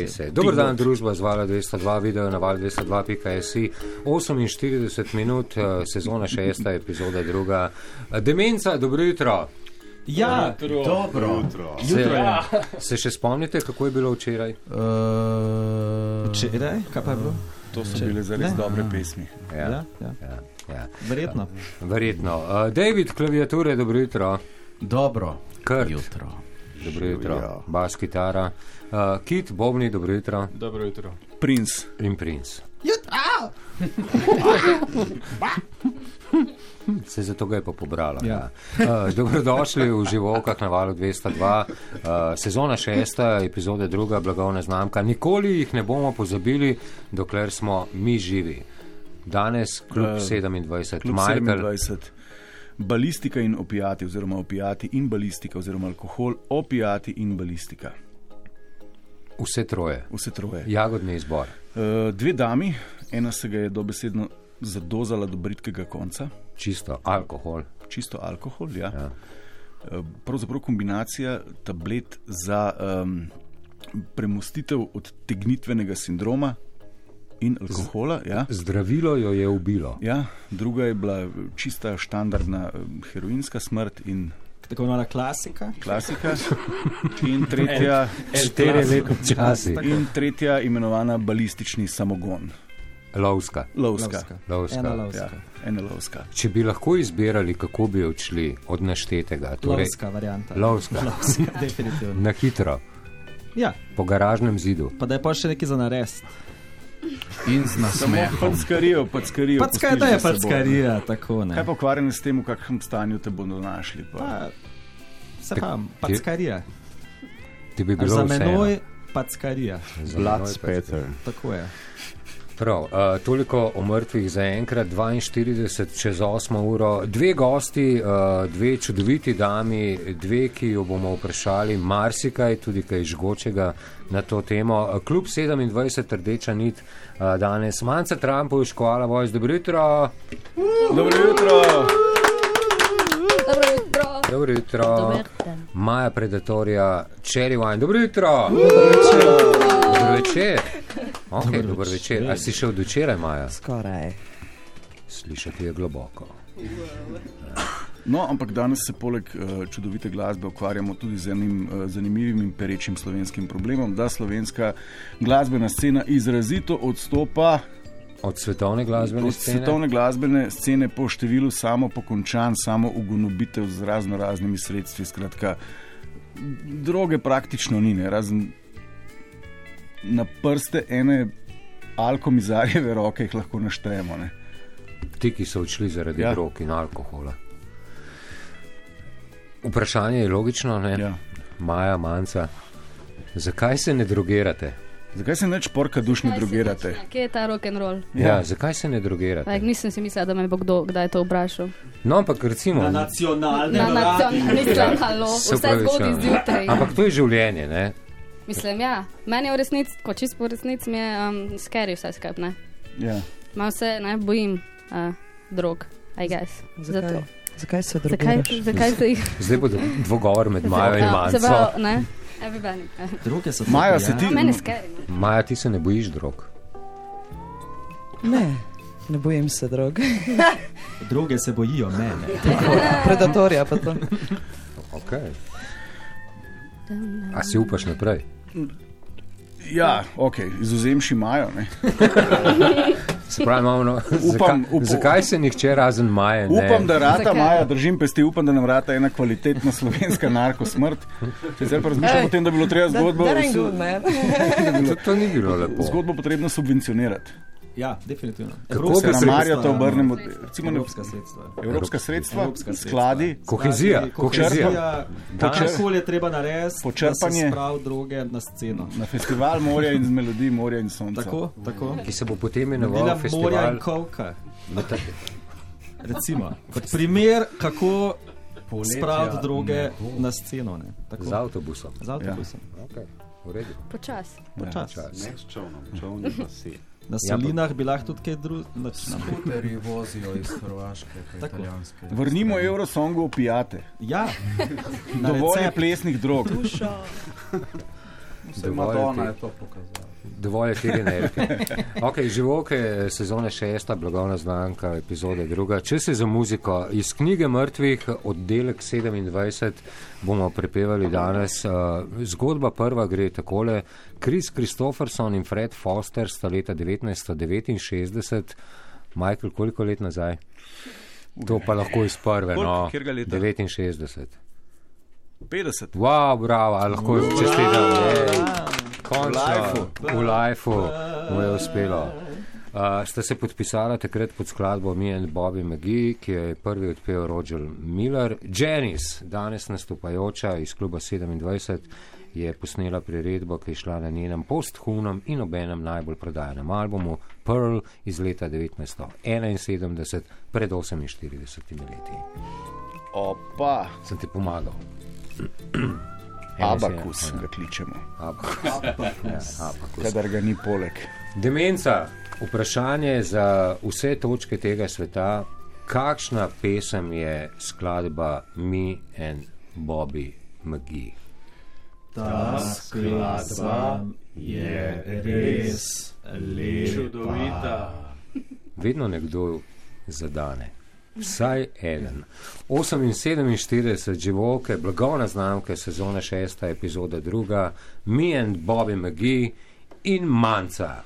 Dobar dan, družba z Vala 202, video na val202.si, 48 minut, sezona 6, epizoda 2. Demenca, dobro jutro. Ja, dobro jutro. Se še spomnite, kako je bilo včeraj? Včeraj? Kaj pa je bilo? To so bile zares dobre pesmi. Ja. Verjetno. David, klaviature, dobro jutro. Dobro Kurt, jutro. Dobro jutro. Bas, kitara. Kit, bobni, dobro jutro. Dobro jutro. Princ. In princ. Jutro! Se zato ga je pa pobrala. Ja. Dobrodošli v Živokah na Valu 202. Sezona 6, epizode 2, blagovna znamka. Nikoli jih ne bomo pozabili, dokler smo mi živi. Danes klub 27. Klub 27. Balistika in opijati, oziroma opijati in balistika, oziroma alkohol, opijati in balistika. Vse troje. Jagodni izbor. Dve dami, ena se ga je dobesedno zadozala do bridkega konca. Čisto alkohol, ja. Pravzaprav kombinacija tablet za premostitev odtegnitvenega sindroma in alkohola. Ja. Zdravilo jo je ubilo. Ja, druga je bila čista štandardna heroinska smrt in tako imenovana klasika. In tretja 4 leta časi. In tretja imenovana balistični samogon. Lovska. Ena lovska. Če bi lahko izbirali, kako bi odšli od naštetega. Lovska varianta. Lovska, definitivno. Na hitro. Ja. Po garažnem zidu. Pa da je pa še nekaj za narest. In z nasmehom. Packarijo. To je packarija, tako ne. Kaj pa ukvarjeno s tem, v kakšnem stanju te bodo našli? Packarija. Ti bi bilo za vseeno. menoj packarija. Bloodspatter. Tako je. Prav, toliko o mrtvih za enkrat, 42 čez 8 uro, dve gosti, dve čudoviti dami, dve, ki jo bomo vprašali marsikaj, tudi kaj žgočega na to temo. Klub 27, rdeča nit, danes Manca Trampuš, Koala Voice, dobro jutro. Dobro jutro. Maja Predatorja, Cherry Wine, dobro jutro. Dobro večer. Okay, dober večer. A si še od včeraj, Maja? Skoraj. Slišati je globoko. No, ampak danes se poleg čudovite glasbe ukvarjamo tudi z enim zanimivim in perečim slovenskim problemom, da slovenska glasbena scena izrazito odstopa od svetovne glasbene scene po številu samo pokončan, samo ugonobitev z razno raznimi sredstvi. Skratka, droge praktično ni, ne, razen na prste ene alkomizarjeve roke jih lahko naštejemo. Ne. Ti, ki so odšli zaradi drog in alkohola. Vprašanje je logično, ne? Ja. Maja, Manca, zakaj se ne drogirate? Zakaj se neč porka dušno drogirate? Kje je ta rock'n'roll? Ja, zakaj se ne drogirate? Nisem si mislila, da me bo kdaj to vprašal. No, ampak recimo na nacionalni vse zgodi zjutraj. Ampak to je življenje, ne? Mislim, ja. Meni je v resnici, ko čisto v resnici mi je scary vse skupaj, ne? Ja. Malo se, ne, bojim drog, I guess. Zato. Zakaj se drogiraš? Zakaj se jih... Zdaj bo dvogovor med Majo in Manco. Se pravi, ne? Droge so Maja, se ti... Meni scary. Maja, ti se ne bojiš drog? Ne bojim se drog. Droge se bojijo mene. Predatorja pa to. Okay. A si upaš naprej? Ja, izvzemši Majo, ne. Se pravi, imamo, zakaj se nihče razen Maje ne... Upam, da rata Maja, držim pesti, upam, da nam rata ena kvalitetna slovenska narkosmrt. Zdaj pa razmišljam o tem, da bi bilo treba zgodbo... To ni bilo lepo. Zgodbo potrebno subvencionirati. Ja, definitivno. Kako bi se Marja to obrnemo? Evropska sredstva. Skladi. Kohezija. Kakorkoli je treba narediti, da se spravi droge na sceno. Na festival morja in z melodij morja in sonca. Tako. Ki se bo potem imenoval festival... Morja in kovka. Recimo. Kot primer, kako spraviti droge na sceno. Z avtobusom. Okay. V redu. Počas. Ne s čovnom pa si. Na Solinah bi lahko tudi kaj drugega. Skuterji vozijo iz Hrvaške, italijanske. Vrnimo Eurosongu opijate. Ja. Dovolj je plesnih drog. Madonna je to pokazala. Dovolj je tiri energije. Ok, Živoke, sezone 6, blagovna znamka, epizode 2. Če se za muziko iz knjige mrtvih, oddelek 27, bomo prepevali danes. Zgodba prva gre takole. Chris Christopherson in Fred Foster sta leta 1969, Michael, koliko let nazaj? To pa lahko iz prve, no. 69. 50. Wow, bravo, lahko čestitam. Končno, v lifeu mu je uspelo. Sta se podpisala takrat pod skladbo Me and Bobby McGee, ki je prvi odpel Roger Miller. Janice, danes nastopajoča iz kluba 27, je posnela priredbo, ki je šla na njenem posthumnem in obenem najbolj prodajanem albumu Pearl iz leta 1971, pred 48 leti. Opa! Sem ti pomagal. Abakus ga kličemo. Abakus. Kadar ga ni poleg. Demenca, vprašanje za vse točke tega sveta. Kakšna pesem je skladba Me and Bobby McGee? Ta skladba je res lepa. Čudovita. Vedno nekdo zadane. Vsaj eden. 48 Živoke, blagovna znamka, sezone 6, epizoda 2, Me and Bobby McGee in Manca.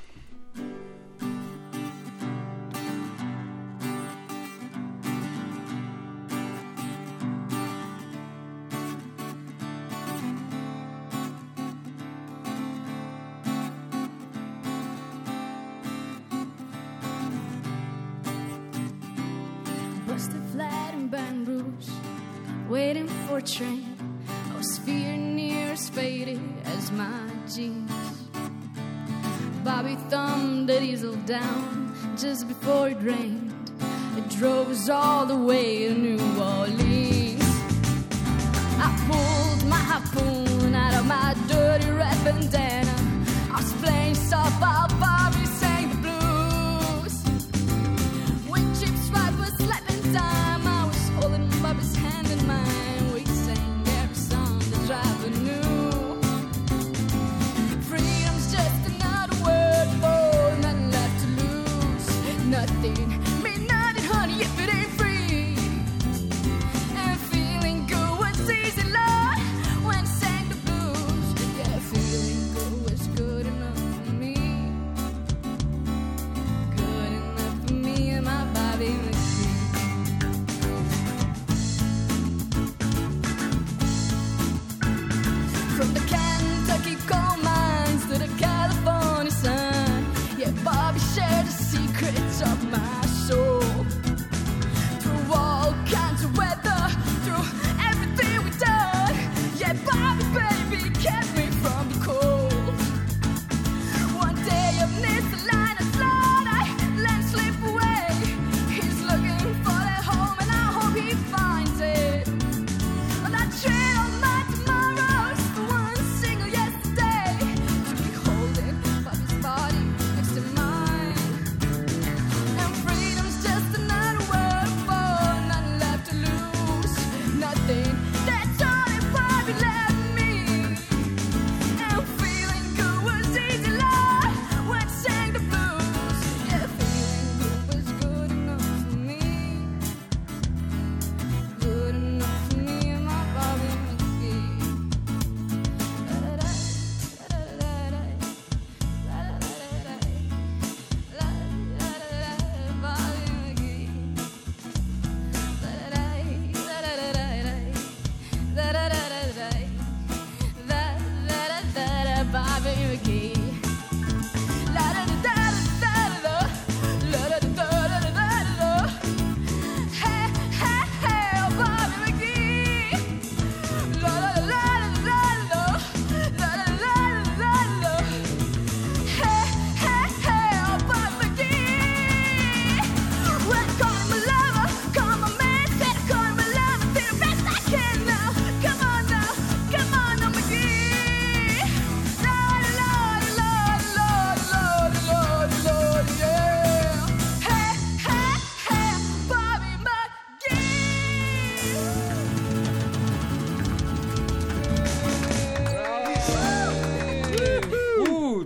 Waiting for a train, I was fearing near as faded as my jeans. Bobby thumbed the diesel down just before it rained. It drove us all the way to New Orleans. I pulled my harpoon out of my dirty red bandana. I was playing soft while Bobby sang the blues. When Chip's wife was slapping time, I was holding Bobby's hand in mine. We sang every song the driver knew. Freedom's just another word for nothing left to lose. Nothing mean nothing, honey, if it ain't free. And feeling good was easy, Lord, when I sang the blues. Yeah, feeling good was good enough for me. Good enough for me and my Bobby McGee. From the Kentucky coal mines to the California sun, yeah, Bobby shared the secrets of my soul. Through all kinds of weather, through everything we've done, yeah, Bobby, baby, kept me from the cold. One day up near the line of flood, I let him slip away. He's looking for that home and I hope he finds it. And I trade all my tomorrows for one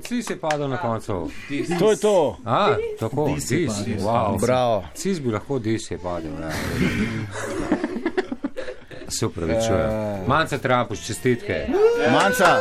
Cis je padel na koncu. To je to. Tako, Dis. Wow. Bravo. Cis bi lahko Dis je padel. Se upravičujem. Manca Trampuš, čestitke. Manca.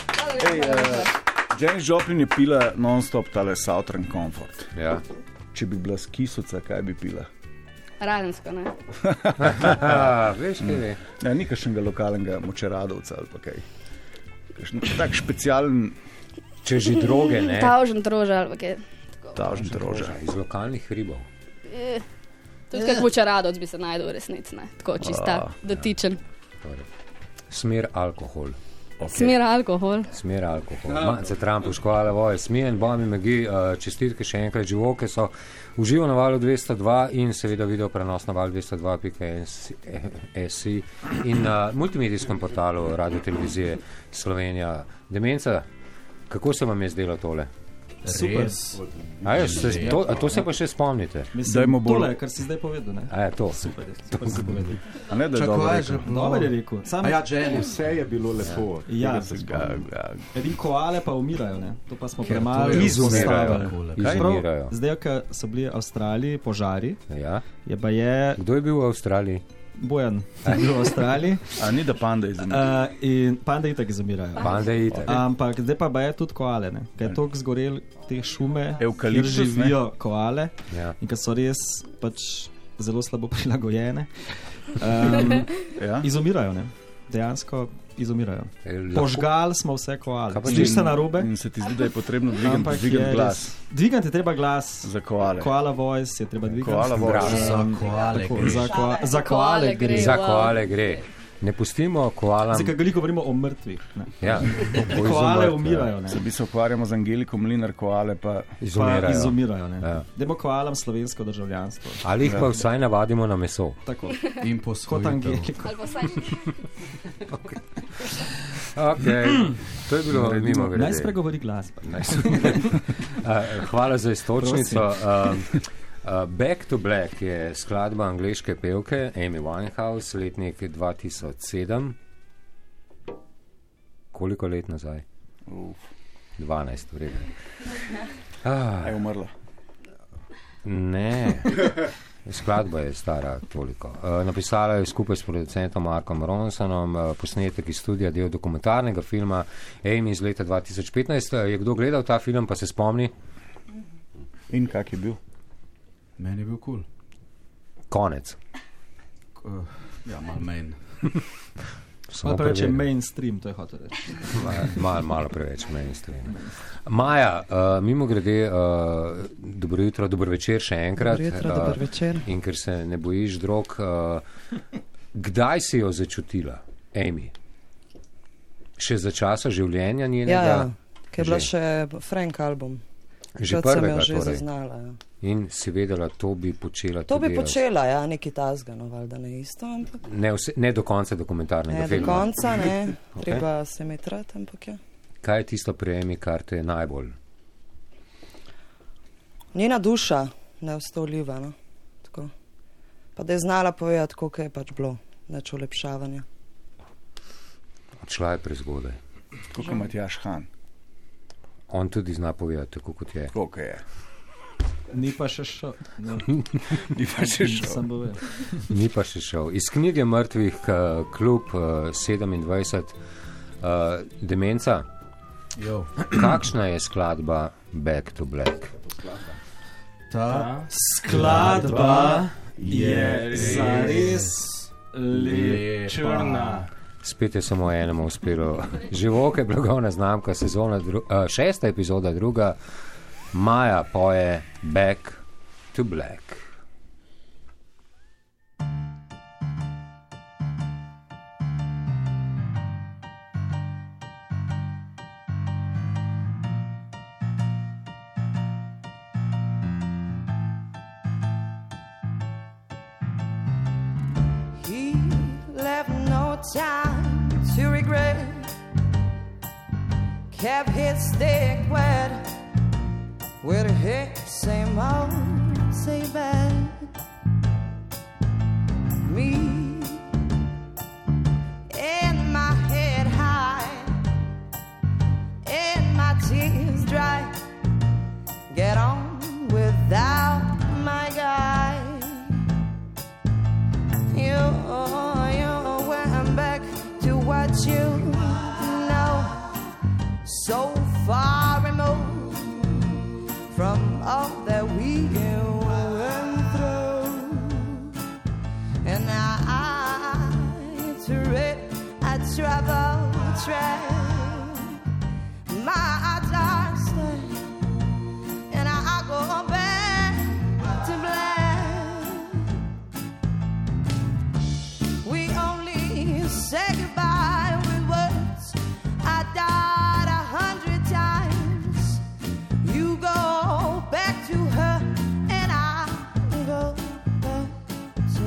Janis Joplin je pila non-stop tale Southern Comfort. Ja. Če bi bila skisuca, kaj bi pila? Radensko, ne? Veš, kaj ve? Ja, ni kakšnega lokalnega močeradovca ali pa kaj. Tak specialen... Če že droge, ne? Tavžen droža ali pa kaj. Tavžen droža. Iz lokalnih hribov. Tudi kak močeradovc bi se najdel v resnici, ne? Tako čista, dotičen. Smer alkohol. Smer alkohol. Manca Trampuš, hvala voj. Smijen, Bomi Megi, čestitke še enkrat živoke so uživo na valu 202 in seveda video prenos na valu 202.si in na multimedijskem portalu Radio Televizije Slovenija. Demenca, kako se vam je zdelo tole? Super. To se pa še spomnite. Mislim, tole, kar si zdaj povedal, ne? To. Super si povedal. A ne, da je dobro rekel. Dobar je rekel. Vse je bilo lepo. Ja, edin koale pa umirajo, ne? To pa smo premalo izumirajo. Zdaj, ko so bili v Avstraliji požari, Kdo je bil v Avstraliji? Bojan je bil v Avstraliji. A ni da panda izumirajo? In panda itak izumirajo. Ampak zdaj pa je tudi koale, ne? Kaj je toliko zgorel te šume, kjer živijo koale in ki so res pač zelo slabo prilagojene, izumirajo, ne? Dejansko izumirajo. Požgali smo vse koale. Slišiš se narobe? In se ti zdi, da je potrebno dvigati glas. Dvigati je treba glas. Za koale. Koala voice je treba dvigati. Koala voice. Za koale gre. Za koale gre. Ne pustimo koalam. Zdaj, kako govorimo o mrtvih. Ja, koale umirajo. Se bi se ukvarjamo z Angeliko Mlinar, koale pa izumirajo. Dajmo koalam slovensko državljanstvo. Ali jih pa vsaj navadimo na meso. Tako. In posvojitev. Ali pa vsaj. To je bilo mimo grede. Naj spregovori glasba. Hvala za istočnico. Back to Black je skladba angleške pevke Amy Winehouse, letnik 2007. Koliko let nazaj? 12, vrede. Je umrla? Ne. Skladba je stara toliko. Napisala je skupaj s producentom Markom Ronsonom, posnetek iz studija, del dokumentarnega filma Amy iz leta 2015. Je kdo gledal ta film, pa se spomni? In kak je bil? Meni je bil cool. Konec. Malo manj. Malo preveč je mainstream, to je hotel reči. Malo preveč mainstream. Maja, mimo grede, dobro jutro, dobro večer še enkrat. Dobro jutro, dobro večer. In ker se ne bojiš drog, kdaj si jo začutila, Amy? Še za časa življenja njenega? Ja, ker je bila še Frank album. Že prvega že torej. Zaznala, ja. In si vedela, to bi počela to tudi bi počela, ja, nekaj tazga, no, valjda ne isto, ampak... Ne do konca dokumentarnega filma. Ne do konca, ne. Treba se imeti rad, ampak ja. Kaj je tisto pri Amy, kar te je najbolj? Njena duša, neustavljiva, no. Tako. Pa da je znala povedati, koliko je pač bilo, neč olepšavanja. Odšla je prezgodaj. Koliko Matjaž Han? On tudi zna povedati, tako kot je. Koliko je? Ni pa še šel. Ni pa še šel. Ni pa še šel. Iz knjige mrtvih klub 27. Demenca. Jo. Kakšna je skladba Back to Black? Ta skladba je zares črna. Spet je samo enemu uspelo. Živoke, blagovna znamka, sezona 6. epizoda 2. Maja poje Back to Black. He left no time to regret, kept his stick wet with a hit, same old, same bad. Me in my head high, in my tears dry. what you know, so far removed from all that we went through. And I travel, my dark state, and I go back to black. We only say goodbye with words. I died 100 times. You go back to her, and I go back to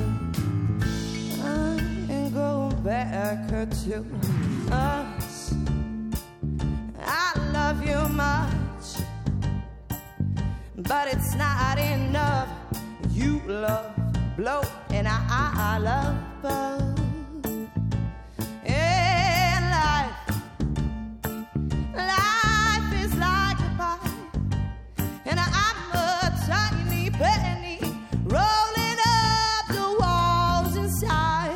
and go back to us. I love you much, but it's not enough. You love blow, and I love buzz. And life is like a pipe, and I'm a tiny penny rolling up the walls inside.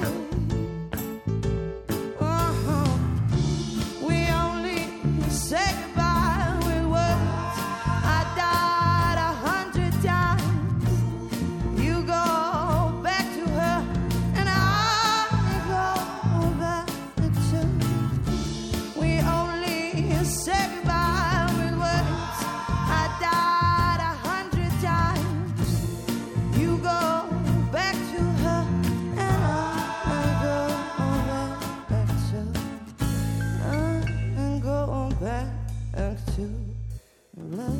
We only say goodbye with words. I died 100 times. You go back to her, and I go back to. We only say goodbye with words. I died 100 times. You go back to her, and I go back to. And go back to love.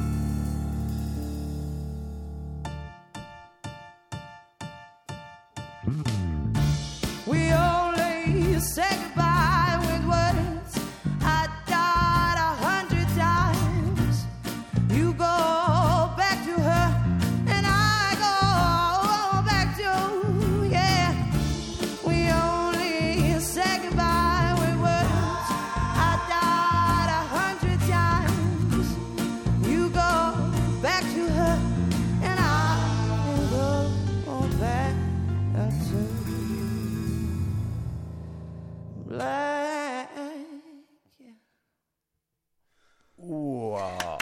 We only say goodbye with words. I died 100 times. You go back to her, and I go back to, yeah. We only say goodbye with words. I died 100 times. You go back to her, and I go back to black. Wow.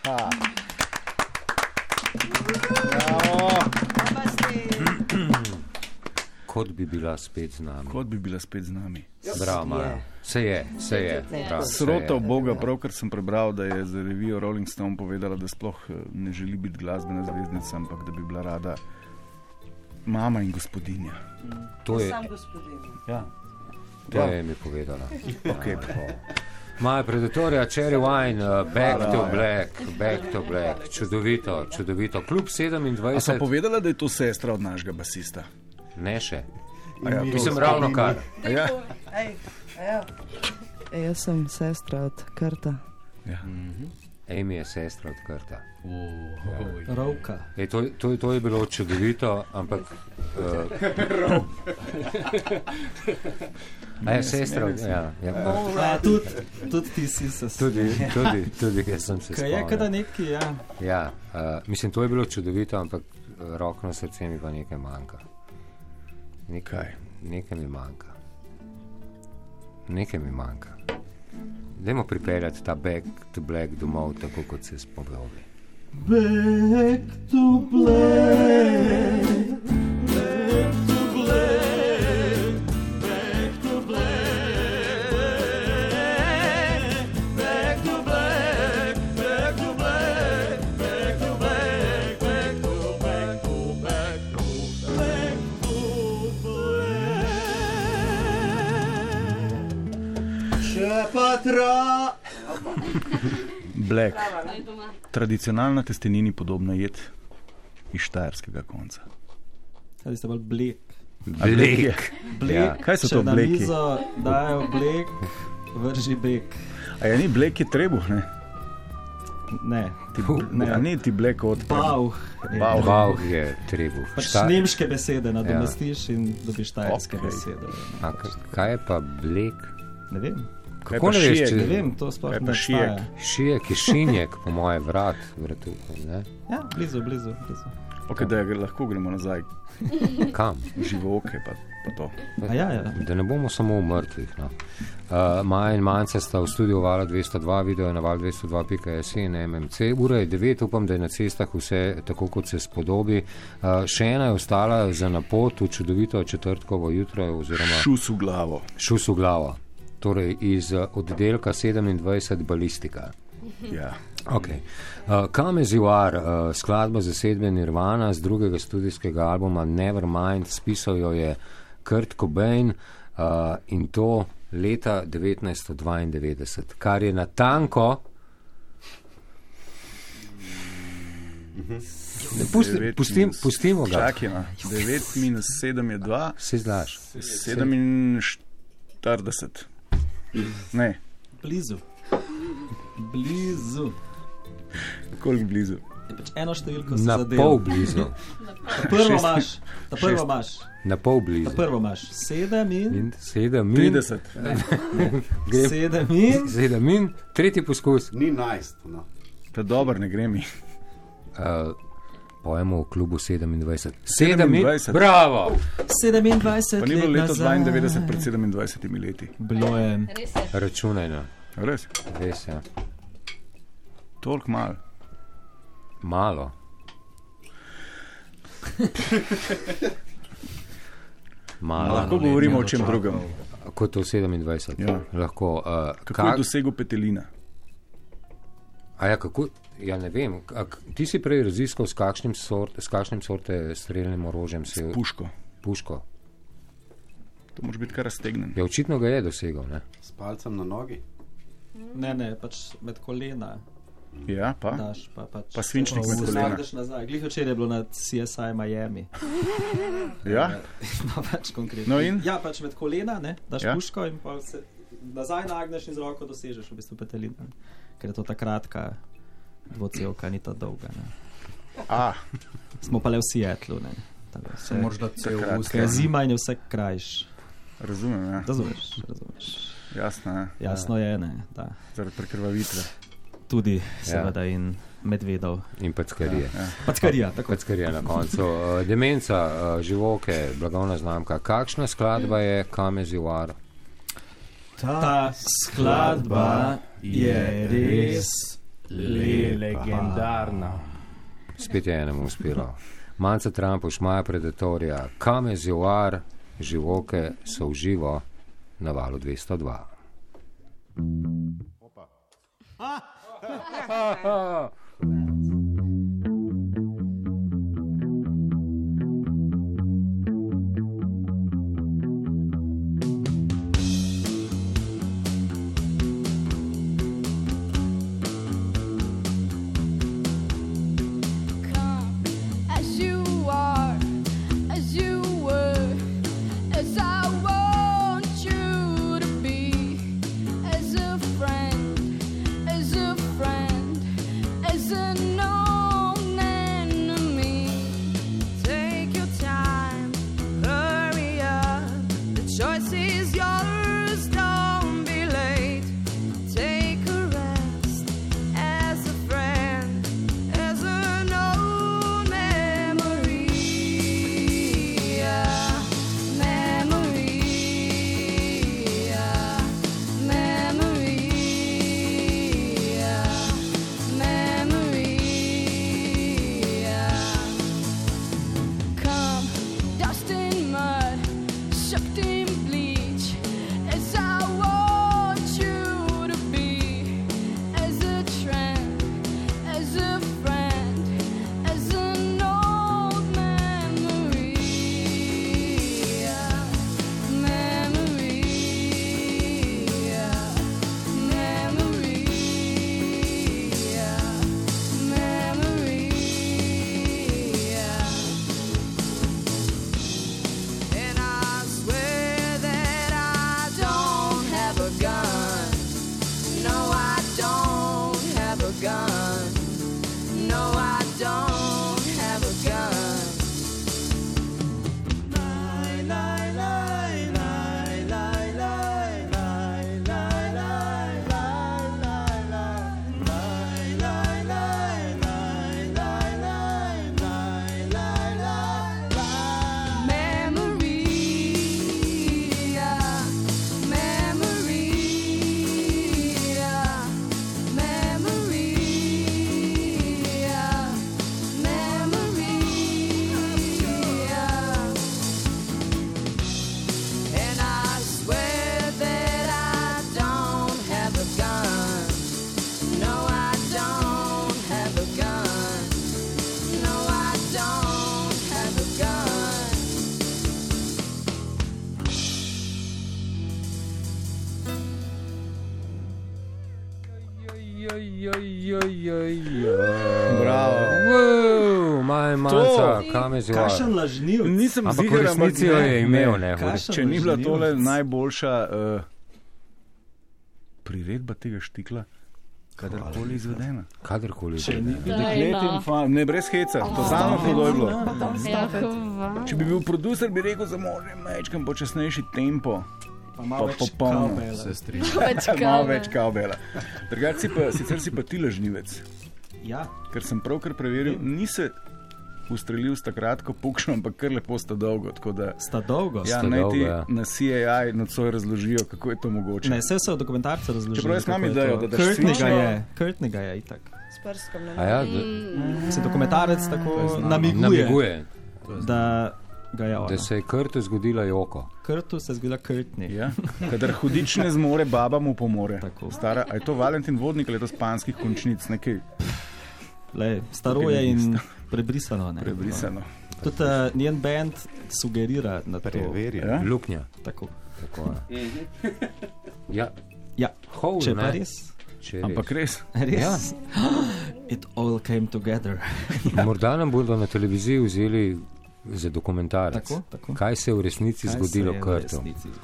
Kot bi bila spet z nami. Kot bi bila spet z nami. Bravo, Maja. Se je. Srota Boga, pravkar sem prebral, da je za revijo Rolling Stone povedala, da sploh ne želi biti glasbena zvezdnica, ampak da bi bila rada mama in gospodinja. To je, Sam gospodin. Ja. to je mi povedala. Okay. Maja Predatorja, Cherry Wine, Back to Black. Čudovito. Klub 27. A so povedala, da je to sestra od našega basista? Ne še. Ja, Mislim ravno kar. Ja. Jaz sem sestra od Krta. Ja. Amy je sestra od Krta. Rovka. To je bilo čudovito, ampak... A je sestra od... Tudi ti si se Tudi, jaz sem se spomnil. Kaj je kada neki, ja. Ja, mislim, to je bilo čudovito, ampak roko na srce mi pa nekaj manjka. Nekaj mi manjka. Dajmo pripeljati ta Back to Black domov, tako kot se spodobi. Back to black, back to black, back to black, back to black, back to black, back to black, back to black, back to black, še pa Black. Tradicionalna testenini podobna jed iz štajerskega konca. Kaj ste bolj blek? Blek. Ja. Kaj so to bleki? Če na mizo dajo blek, vrži bek. A ja, ni blek je trebuh, ne? Ne. A ni ti blek od... Bauh. Bauh je trebuh. Pač nemške besede nadomestiš in dobiš štajerske besede. A kaj je pa blek? Ne vem. Kako ne veš, Ne vem, to sploh ne obstaja. Šijek je šinjek, po moje vratu, ne? Ja, blizu. Okay, da lahko gremo nazaj. Kam? Živoke pa to. Ja. Da ne bomo samo v mrtvih. No. Maja in Mance sta v studiu Vala 202, video je na val202.js in MMC. Ura je 9, upam, da je na cestah vse tako, kot se spodobi. Še ena je ostala za napot v čudovito četrtkovo jutro. Šus v glavo. Torej iz oddelka 27 balistika. Ja. Okay. Come As You Are, skladba zasedbe Nirvana z drugega studijskega albuma Nevermind, spisal jo je Kurt Cobain in to leta 1992, kar je natanko pustimo ga. Čakaj, 9 minus 7 je 2. Se zlaš. 47. Ne. Blizu. Koliko blizu? Je pač eno številko se zadeva. Na pol blizu. Ta prvo imaš. Na pol blizu. Ta prvo imaš. 7 in 30. 7 in tretji poskus. Ni 11. No. To je dobro, ne gre mi. Pojemo v klubu 27. 27. Bravo! 27. Pa ni bilo leto 92 pred 27 leti. Bilo je. Računaj na. Res, ja. Toliko malo. Malo. Lahko govorimo o čem drugem. Kot v 27. Ja. Lahko. Kako je dosegel Petelina? Kako? Ja, ne vem. Ti si prej raziskal, s kakšnim sorte streljnim orožjem si... Puško. To može biti kar raztegnen. Ja, očitno ga je dosegel, ne? S palcem na nogi? Ne, pač med kolena. Ja, pa? Daš, pa svinčnik med kolena. Glih včeraj je bilo na CSI Miami. Ja? No, pač konkretno. No in? Ja, pač med kolena, ne? Daš puško in pa se nazaj nagneš in z roko dosežeš v bistvu Petelina. Ker je to ta kratka dvocevka, ni ta dolga, ne? Smo pa le v Seattlu, ne? Se moraš dati cel usta. Ker je zima in je vse krajš. Razumem, ja. Razumeš. Jasno, ja. Jasno je, ne, da. Zaradi prekrvavitve. Tudi, seveda, in medvedov. In packarije. Ja. Packarija na koncu. Demenca, Živoke, blagovna znamka. Kakšna skladba je Come As You Are? Ta skladba je res legendarna. Spet je enemu uspelo. Manca Trampuš, Maja Predatorija, Come As You Are, Živoke so v živo na Valu 202. Opa. As a friend, as a Bravo. Manca, kam je zelo. Kakšen lažniv. Nisem ampak ziger, v resnici jo je imel, ne. Če ni bila tole najboljša priredba tega štikla, kadarkoli izvedena. Kadarkoli Če izvedena. ni deklet in ne, brez heca, to samo hudo je bilo. Če bi bil producer, bi rekel, za možem majčkam počasnejši tempo. Pa malo več kavbela. Se strinjam. Malo več kavbela. Drugače sicer si pa ti lažnivec. Ja. Ker sem pravkar preveril, ni se ustrelil sta kratko pukšno, ampak kar lepo sta dolgo. Sta dolgo? Ja, naj ti na CIA nocoj razložijo, kako je to mogoče. Ne, vse so v dokumentarcu razložili. Čeprav jaz imam idejo, da daš Kurtnega je itak. S prskom ne morem. Se dokumentarec tako namiguje. Da se je Kurtu zgodila Joko. Kurtu se je zgodila Kurtni. Ja. Kadar hudič ne zmore, baba mu pomore. Stara, a je to Valentin Vodnik ali je to Spanskih končnic? Nekaj... Staro je in prebrisano. Ne? Prebrisano. Tudi njen band sugerira na to. Ja? Luknja. Tako. Ja. Hole, če pa res. Ampak res. Ja. It all came together. Morda nam bodo na televiziji vzeli za dokumentarec. Tako. Kaj se je v resnici zgodilo Kurtu?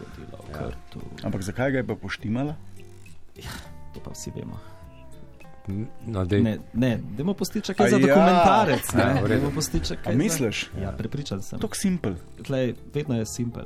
Ampak zakaj ga je pa poštimala? Ja, to pa vsi vemo. No, dajmo postiti čakaj za dokumentarec. A misliš? Ja, prepričan sem. Tok simpel. Vedno je simpel.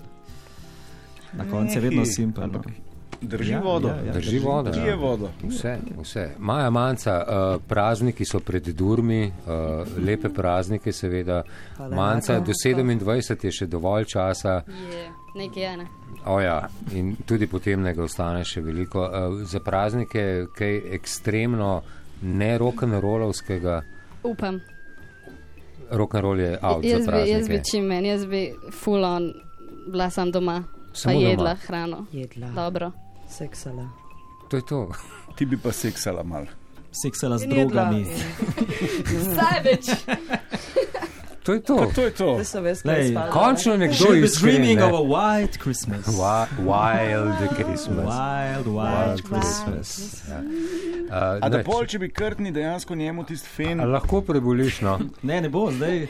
Na koncu je vedno simpel. Drži vodo. Drži vodo. Vse. Maja Manca, prazniki so pred durmi, lepe praznike seveda. Manca, do 27 je še dovolj časa. Nekaj je, ne. In tudi potem ne ga ostane še veliko. Za praznike kaj ekstremno ne rock'n'rollovskega? Upam. Rock'n'roll je out za praznike. Jaz bi čim meni, jaz bi full on bila sam doma. Pa jedla hrano. Dobro. Seksala. To je to. Ti bi pa seksala mal. Seksala z drogami. Zdaj več. To je to. To je to. Končno nekdo iskren. Dreaming of a white Christmas. Wild Christmas. Wild Christmas. A da pol, če bi Kurtni dejansko njemu tist fen... Lahko preboliš, no? Ne bo, zdaj...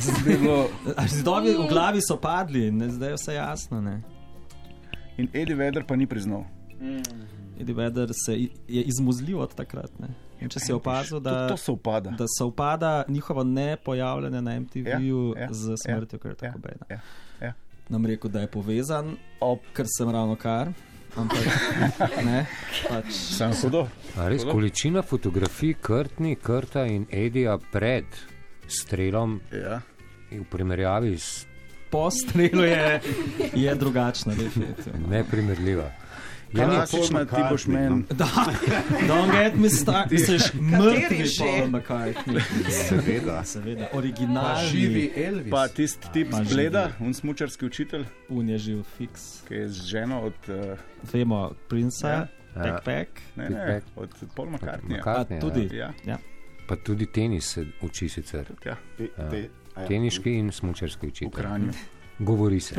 Zidovi v glavi so padli, zdaj je vse jasno, ne? In Eddie Vedder pa ni priznal. Eddie Vedder je izmuzljiv od takrat, ne? In če si opazil, da se upada njihovo nepojavljanje na MTV-ju z smrtjo Kurta Cobaina. Nam rekel, da je povezan, ker sem ravno kar, ampak ne, pač... Sam hudo. A res, količina fotografij Kurta in Eddija pred strelom v primerjavi s... Po strelu je drugačna, definitivno. Neprimerljiva. Klasična, ti boš men. Don't get me started. Misliš, mrtvi Paul McCartney. Seveda. Originalni. Živi Elvis. Pa tisti tip z Bleda, smučarski učitelj. Je živ fiks. Ki je z ženo od... Vemo, Princa, Backpack. Ne, od Paul McCartneya. A tudi. Pa tudi tenis se uči sicer. Teniški in smučarski učitelj. V Kranju. Govori se.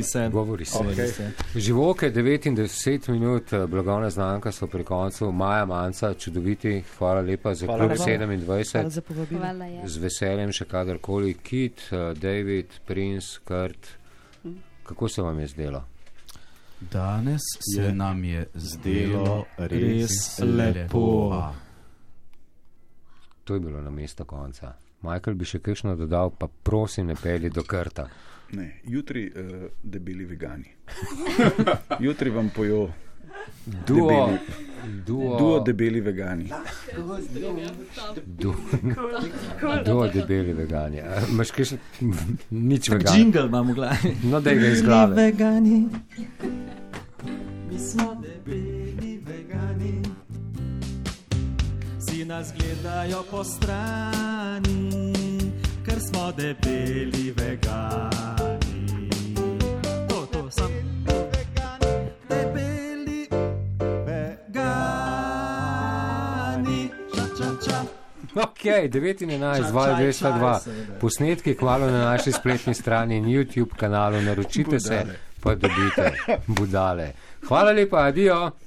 Okay. Živoke 9 in 10 minut, blagovna znamka so pri koncu. Maja Manca, čudoviti, hvala lepa za klub 27. Hvala, ja. Z veseljem še kadarkoli. Kit, David, Prince, Kurt, kako se vam je zdelo? Danes se nam je zdelo res lepo. To je bilo na mesto konca. Michael bi še kakšno dodal, pa prosim ne pelji do Kurta. Ne, jutri debeli vegani. Jutri vam pojo duo debeli vegani. Duo debeli vegani. Imaš kaj še nič vegani? Jingle imam v glavi. No, daj ga iz glave. Vegani. Mi smo debeli vegani. Vsi nas gledajo po strani, ker smo debeli vegani. To, sam. Debeli vegani. Ča. Ok, 9 in 11, 202. Posnetki kmalu na naši spletni strani in YouTube kanalu. Naročite se, pa dobite budale. Hvala lepa, adijo.